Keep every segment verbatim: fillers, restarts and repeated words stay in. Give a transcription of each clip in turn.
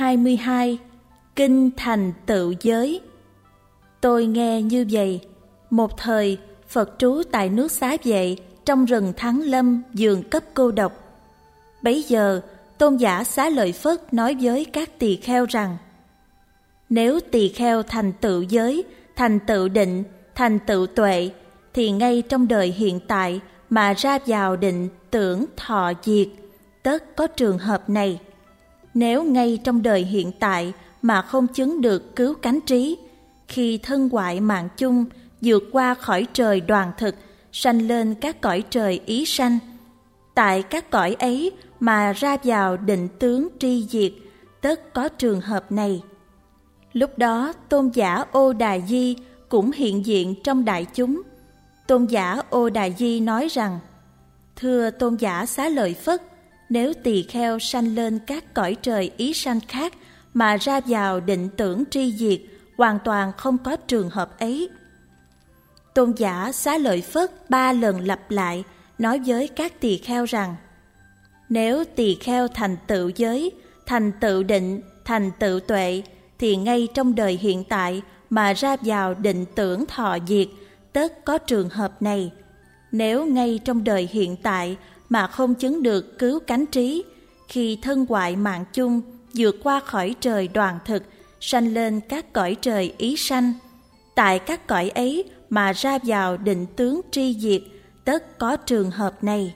hai mươi hai. Kinh thành tựu giới. Tôi nghe như vậy. Một thời, Phật trú tại nước Xá Vệ, trong rừng Thắng Lâm, giường cấp cô độc. Bấy giờ, Tôn giả Xá Lợi Phất nói với các tỳ kheo rằng: nếu tỳ kheo thành tựu giới, thành tựu định, thành tựu tuệ, thì ngay trong đời hiện tại mà ra vào định, tưởng, thọ, diệt, tất có trường hợp này. Nếu ngay trong đời hiện tại mà không chứng được cứu cánh trí, khi thân hoại mạng chung, vượt qua khỏi trời đoàn thực, sanh lên các cõi trời ý sanh, tại các cõi ấy mà ra vào định tướng tri diệt, tất có trường hợp này. Lúc đó Tôn giả Ô Đà Di cũng hiện diện trong đại chúng. Tôn giả Ô Đà Di nói rằng: thưa Tôn giả Xá Lợi Phất, nếu tỳ kheo sanh lên các cõi trời ý sanh khác mà ra vào định tưởng tri diệt, hoàn toàn không có trường hợp ấy. Tôn giả Xá Lợi Phất ba lần lặp lại nói với các tỳ kheo rằng: nếu tỳ kheo thành tựu giới, thành tựu định, thành tựu tuệ, thì ngay trong đời hiện tại mà ra vào định tưởng thọ diệt, tất có trường hợp này. Nếu ngay trong đời hiện tại mà không chứng được cứu cánh trí, khi thân hoại mạng chung, vượt qua khỏi trời đoàn thực, sanh lên các cõi trời ý sanh, tại các cõi ấy mà ra vào định tướng tri diệt, tất có trường hợp này.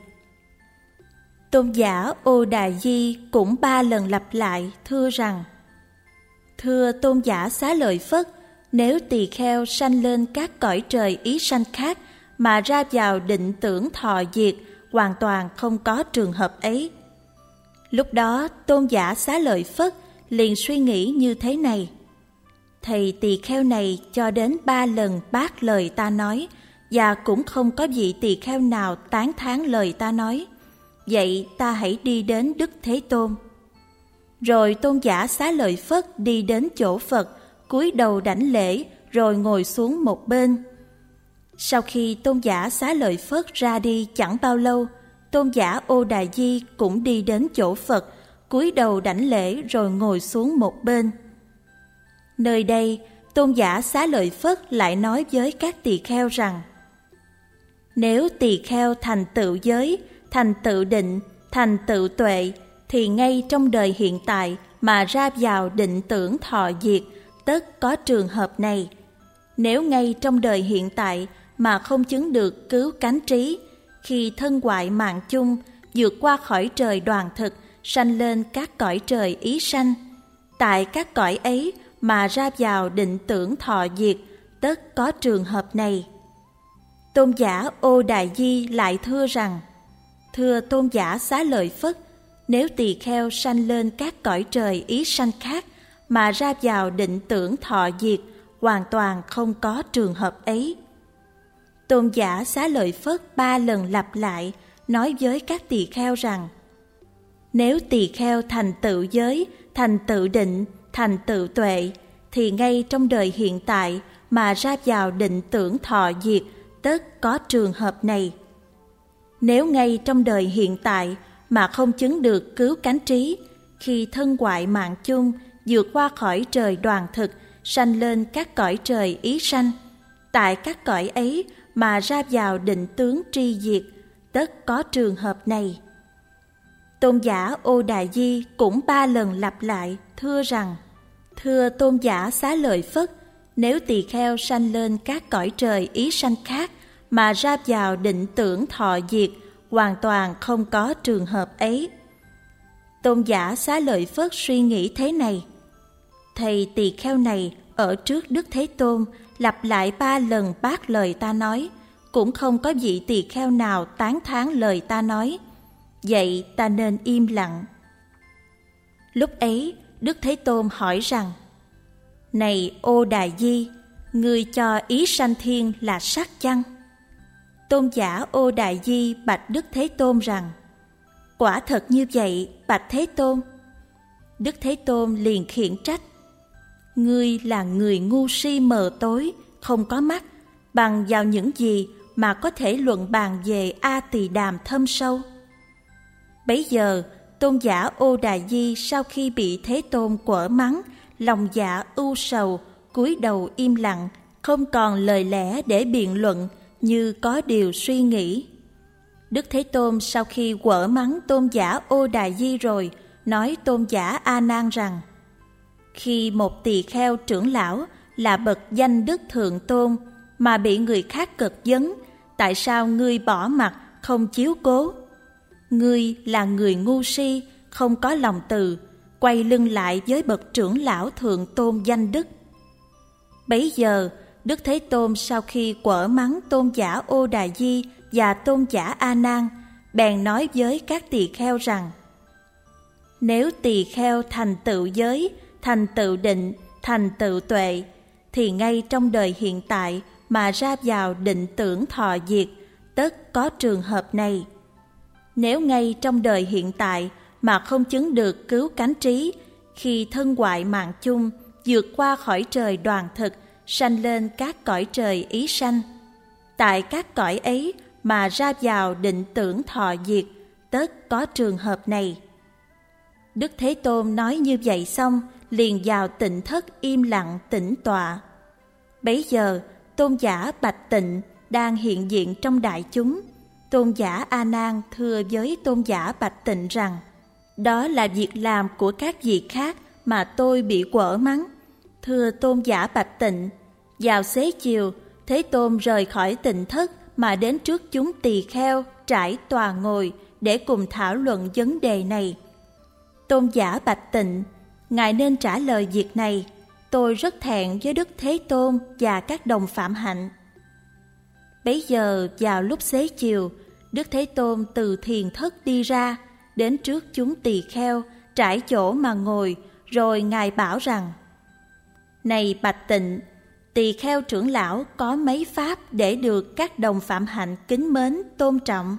Tôn giả Ô Đà Di cũng ba lần lặp lại thưa rằng: thưa Tôn giả Xá Lợi Phất, nếu tỳ kheo sanh lên các cõi trời ý sanh khác mà ra vào định tưởng thọ diệt, hoàn toàn không có trường hợp ấy. Lúc đó Tôn giả Xá Lợi Phất liền suy nghĩ như thế này: thầy tỳ kheo này cho đến ba lần bác lời ta nói, và cũng không có vị tỳ kheo nào tán thán lời ta nói. Vậy ta hãy đi đến Đức Thế Tôn. Rồi Tôn giả Xá Lợi Phất đi đến chỗ Phật, cúi đầu đảnh lễ, rồi ngồi xuống một bên. Sau khi Tôn giả Xá Lợi Phất ra đi chẳng bao lâu, Tôn giả Ô Đà Di cũng đi đến chỗ Phật, cúi đầu đảnh lễ, rồi ngồi xuống một bên. Nơi đây, Tôn giả Xá Lợi Phất lại nói với các tỳ kheo rằng: nếu tỳ kheo thành tựu giới, thành tựu định, thành tựu tuệ, thì ngay trong đời hiện tại mà ra vào định tưởng thọ diệt, tất có trường hợp này. Nếu ngay trong đời hiện tại mà không chứng được cứu cánh trí, khi thân hoại mạng chung, vượt qua khỏi trời đoàn thực, sanh lên các cõi trời ý sanh, tại các cõi ấy mà ra vào định tưởng thọ diệt, tất có trường hợp này. Tôn giả Ô Đà Di lại thưa rằng: thưa Tôn giả Xá Lợi Phất, nếu tỳ kheo sanh lên các cõi trời ý sanh khác mà ra vào định tưởng thọ diệt, hoàn toàn không có trường hợp ấy. Tôn giả Xá Lợi Phất ba lần lặp lại nói với các tỳ kheo rằng: nếu tỳ kheo thành tựu giới, thành tựu định, thành tựu tuệ, thì ngay trong đời hiện tại mà ra vào định tưởng thọ diệt, tất có trường hợp này. Nếu ngay trong đời hiện tại mà không chứng được cứu cánh trí, khi thân hoại mạng chung, vượt qua khỏi trời đoàn thực, sanh lên các cõi trời ý sanh, tại các cõi ấy mà ra vào định tướng tri diệt, tất có trường hợp này. Tôn giả Ô Đà Di cũng ba lần lặp lại thưa rằng: thưa Tôn giả Xá Lợi Phất, nếu tỳ kheo sanh lên các cõi trời ý sanh khác mà ra vào định tưởng thọ diệt, hoàn toàn không có trường hợp ấy. Tôn giả Xá Lợi Phất suy nghĩ thế này: thầy tỳ kheo này ở trước Đức Thế Tôn lặp lại ba lần bác lời ta nói, cũng không có vị tỳ kheo nào tán thán lời ta nói. Vậy ta nên im lặng. Lúc ấy Đức Thế Tôn hỏi rằng: này Ô Đà Di, ngươi cho ý sanh thiên là sắc chăng? Tôn giả Ô Đà Di bạch Đức Thế Tôn rằng: quả thật như vậy, bạch Thế Tôn. Đức Thế Tôn liền khiển trách: ngươi là người ngu si mờ tối, không có mắt, bằng vào những gì mà có thể luận bàn về A Tỳ Đàm thâm sâu? Bấy giờ tôn giả Ô Đà Di sau khi bị Thế Tôn quở mắng, lòng dạ ưu sầu, cúi đầu im lặng, không còn lời lẽ để biện luận, như có điều suy nghĩ. Đức Thế Tôn sau khi quở mắng tôn giả Ô Đà Di rồi, nói tôn giả A Nan rằng: khi một tỳ kheo trưởng lão là bậc danh đức thượng tôn mà bị người khác cực vấn, tại sao ngươi bỏ mặc không chiếu cố? Ngươi là người ngu si, không có lòng từ, quay lưng lại với bậc trưởng lão thượng tôn danh đức. Bấy giờ Đức Thế Tôn sau khi quở mắng tôn giả Ô Đà Di và tôn giả A Nan, bèn nói với các tỳ kheo rằng: nếu tỳ kheo thành tựu giới, thành tựu định, thành tựu tuệ, thì ngay trong đời hiện tại mà ra vào định tưởng thọ diệt, tất có trường hợp này. Nếu ngay trong đời hiện tại mà không chứng được cứu cánh trí, khi thân hoại mạng chung, vượt qua khỏi trời đoàn thực, sanh lên các cõi trời ý sanh, tại các cõi ấy mà ra vào định tưởng thọ diệt, tất có trường hợp này. Đức Thế Tôn nói như vậy xong, liền vào tịnh thất im lặng tĩnh tọa. Bấy giờ tôn giả Bạch Tịnh đang hiện diện trong đại chúng. Tôn giả A Nan thưa với tôn giả Bạch Tịnh rằng: đó là việc làm của các vị khác mà tôi bị quở mắng. Thưa tôn giả Bạch Tịnh, vào xế chiều, Thế Tôn rời khỏi tịnh thất mà đến trước chúng tỳ kheo trải tòa ngồi để cùng thảo luận vấn đề này. Tôn giả Bạch Tịnh, ngài nên trả lời việc này. Tôi rất thẹn với Đức Thế Tôn và các đồng phạm hạnh. Bấy giờ vào lúc xế chiều, Đức Thế Tôn từ thiền thất đi ra, đến trước chúng tỳ kheo trải chỗ mà ngồi, rồi ngài bảo rằng: này Bạch Tịnh, tỳ kheo trưởng lão có mấy pháp để được các đồng phạm hạnh kính mến tôn trọng?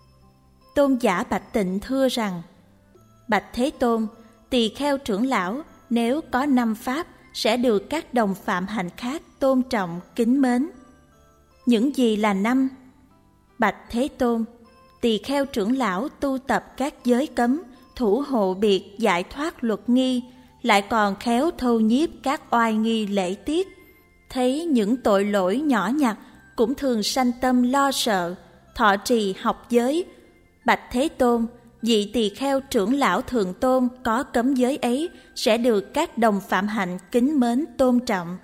Tôn giả Bạch Tịnh thưa rằng: bạch Thế Tôn, tỳ kheo trưởng lão nếu có năm pháp sẽ được các đồng phạm hạnh khác tôn trọng kính mến. Những gì là năm? Bạch Thế Tôn, tỳ kheo trưởng lão tu tập các giới cấm, thủ hộ biệt, giải thoát luật nghi, lại còn khéo thâu nhiếp các oai nghi lễ tiết. Thấy những tội lỗi nhỏ nhặt cũng thường sanh tâm lo sợ, thọ trì học giới. Bạch Thế Tôn, vị tỳ kheo trưởng lão thượng tôn có cấm giới ấy sẽ được các đồng phạm hạnh kính mến tôn trọng.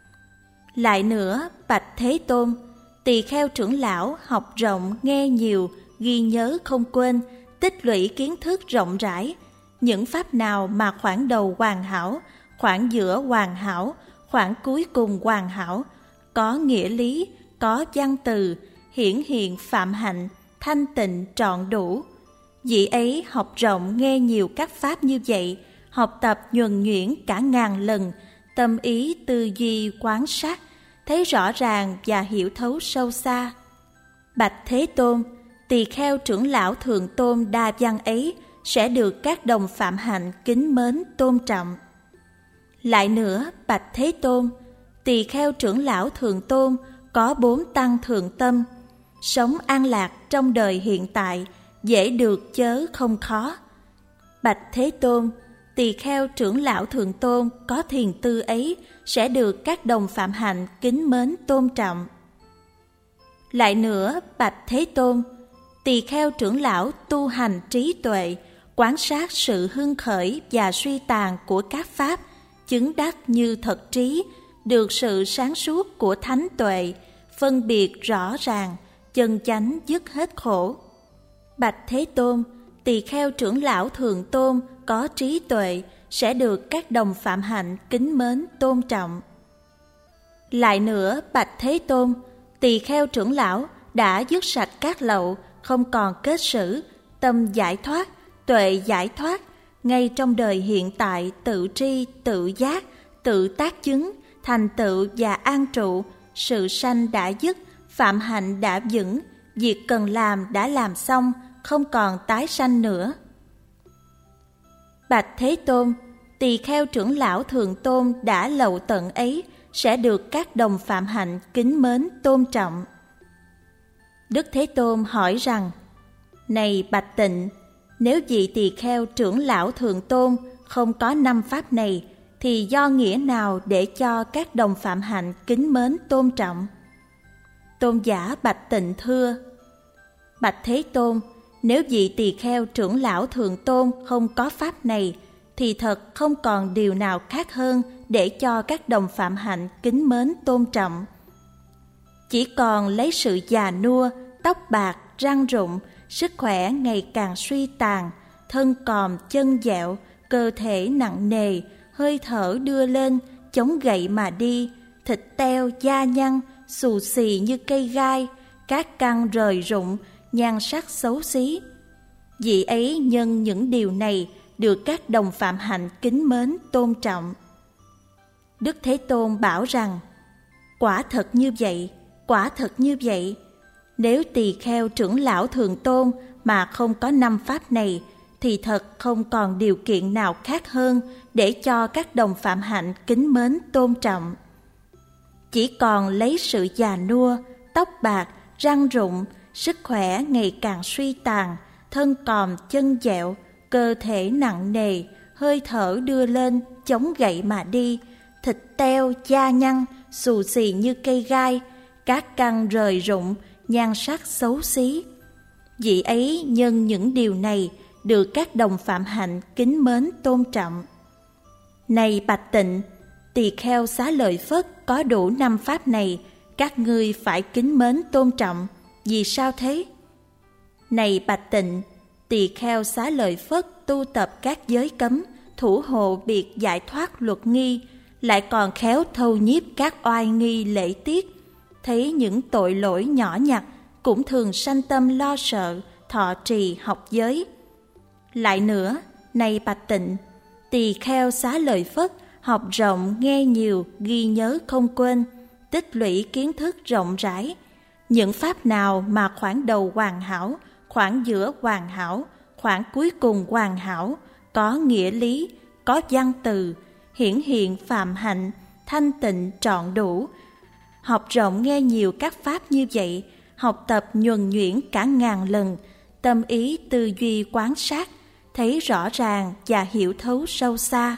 Lại nữa, bạch Thế Tôn, tỳ kheo trưởng lão học rộng, nghe nhiều, ghi nhớ không quên, tích lũy kiến thức rộng rãi. Những pháp nào mà khoảng đầu hoàn hảo, khoảng giữa hoàn hảo, khoảng cuối cùng hoàn hảo, có nghĩa lý, có văn từ, hiển hiện phạm hạnh, thanh tịnh trọn đủ. Vị ấy học rộng nghe nhiều các pháp như vậy, học tập nhuần nhuyễn cả ngàn lần, tâm ý tư duy quán sát, thấy rõ ràng và hiểu thấu sâu xa. Bạch Thế Tôn, tỳ kheo trưởng lão thượng tôn đa văn ấy sẽ được các đồng phạm hạnh kính mến tôn trọng. Lại nữa, bạch Thế Tôn, tỳ kheo trưởng lão thượng tôn có bốn tăng thượng tâm, sống an lạc trong đời hiện tại, dễ được chớ không khó. Bạch Thế Tôn, tỳ kheo trưởng lão thượng tôn có thiền tư ấy sẽ được các đồng phạm hạnh kính mến tôn trọng. Lại nữa, bạch Thế Tôn, tỳ kheo trưởng lão tu hành trí tuệ, quán sát sự hưng khởi và suy tàn của các pháp, chứng đắc như thật trí, được sự sáng suốt của thánh tuệ, phân biệt rõ ràng, chân chánh dứt hết khổ. Bạch Thế Tôn, tỳ kheo trưởng lão thượng tôn có trí tuệ sẽ được các đồng phạm hạnh kính mến tôn trọng. Lại nữa, bạch Thế Tôn, tỳ kheo trưởng lão đã dứt sạch các lậu, không còn kết sử, tâm giải thoát, tuệ giải thoát, ngay trong đời hiện tại tự tri, tự giác, tự tác chứng, thành tựu và an trụ, sự sanh đã dứt, phạm hạnh đã vững, việc cần làm đã làm xong, không còn tái sanh nữa. Bạch Thế Tôn, tỳ kheo trưởng lão thượng tôn đã lậu tận ấy sẽ được các đồng phạm hạnh kính mến tôn trọng. Đức Thế Tôn hỏi rằng: này Bạch Tịnh, Nếu vị tỳ kheo trưởng lão Thượng Tôn không có năm pháp này, thì do nghĩa nào để cho các đồng phạm hạnh kính mến tôn trọng? Tôn giả Bạch Tịnh thưa: Bạch Thế Tôn, nếu vị tỳ kheo trưởng lão Thượng Tôn không có pháp này, thì thật không còn điều nào khác hơn để cho các đồng phạm hạnh kính mến tôn trọng. Chỉ còn lấy sự già nua, tóc bạc, răng rụng, sức khỏe ngày càng suy tàn, thân còm chân dẹo, cơ thể nặng nề, hơi thở đưa lên, chống gậy mà đi, thịt teo, da nhăn, xù xì như cây gai, các căn rời rụng, nhan sắc xấu xí. Vị ấy nhân những điều này được các đồng phạm hạnh kính mến tôn trọng. Đức Thế Tôn bảo rằng: quả thật như vậy, quả thật như vậy. Nếu tỳ kheo trưởng lão Thượng Tôn mà không có năm pháp này, thì thật không còn điều kiện nào khác hơn để cho các đồng phạm hạnh kính mến tôn trọng. Chỉ còn lấy sự già nua, tóc bạc, răng rụng, sức khỏe ngày càng suy tàn, thân còm chân dẹo, cơ thể nặng nề, hơi thở đưa lên, chống gậy mà đi, thịt teo, da nhăn, xù xì như cây gai, các căn rời rụng, nhan sắc xấu xí. Vị ấy nhân những điều này được các đồng phạm hạnh kính mến tôn trọng. Này Bạch Tịnh, tỳ kheo Xá Lợi Phất có đủ năm pháp này, các ngươi phải kính mến tôn trọng. Vì sao thế? Này Bạch Tịnh, tỳ kheo Xá Lợi Phất tu tập các giới cấm, thủ hộ biệt giải thoát luật nghi, lại còn khéo thâu nhiếp các oai nghi lễ tiết. Thấy những tội lỗi nhỏ nhặt, cũng thường sanh tâm lo sợ, thọ trì học giới. Lại nữa, này Bạch Tịnh, tỳ kheo Xá Lợi Phất học rộng, nghe nhiều, ghi nhớ không quên, tích lũy kiến thức rộng rãi. Những pháp nào mà khoảng đầu hoàn hảo, khoảng giữa hoàn hảo, khoảng cuối cùng hoàn hảo, có nghĩa lý, có văn từ, hiển hiện phạm hạnh, thanh tịnh trọn đủ. Học rộng nghe nhiều các pháp như vậy, học tập nhuần nhuyễn cả ngàn lần, tâm ý tư duy quán sát, thấy rõ ràng và hiểu thấu sâu xa.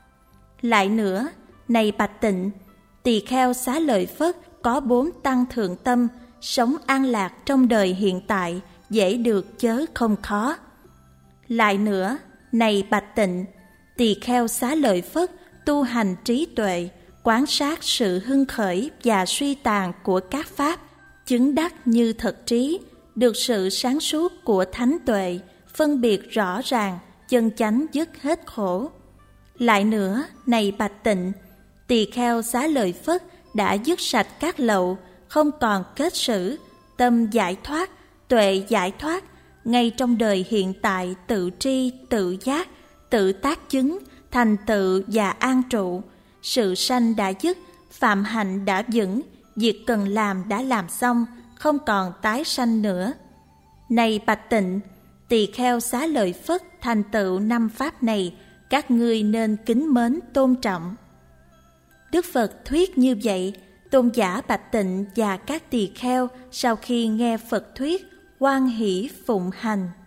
Lại nữa, này Bạch Tịnh, tỳ kheo Xá Lợi Phất có bốn tăng thượng tâm, sống an lạc trong đời hiện tại, dễ được chớ không khó. Lại nữa, này Bạch Tịnh, tỳ kheo Xá Lợi Phất tu hành trí tuệ, quán sát sự hưng khởi và suy tàn của các pháp, chứng đắc như thật trí, được sự sáng suốt của thánh tuệ, phân biệt rõ ràng, chân chánh dứt hết khổ. Lại nữa, này Bạch Tịnh, tỳ kheo Xá Lợi Phất đã dứt sạch các lậu, không còn kết sử, tâm giải thoát, tuệ giải thoát, ngay trong đời hiện tại tự tri, tự giác, tự tác chứng, thành tựu và an trụ. Sự sanh đã dứt, phạm hạnh đã vững, việc cần làm đã làm xong, không còn tái sanh nữa. Này Bạch Tịnh, tỳ kheo Xá Lợi Phất thành tựu năm pháp này, các ngươi nên kính mến tôn trọng. Đức Phật thuyết như vậy, tôn giả Bạch Tịnh và các tỳ kheo sau khi nghe Phật thuyết, hoan hỷ phụng hành.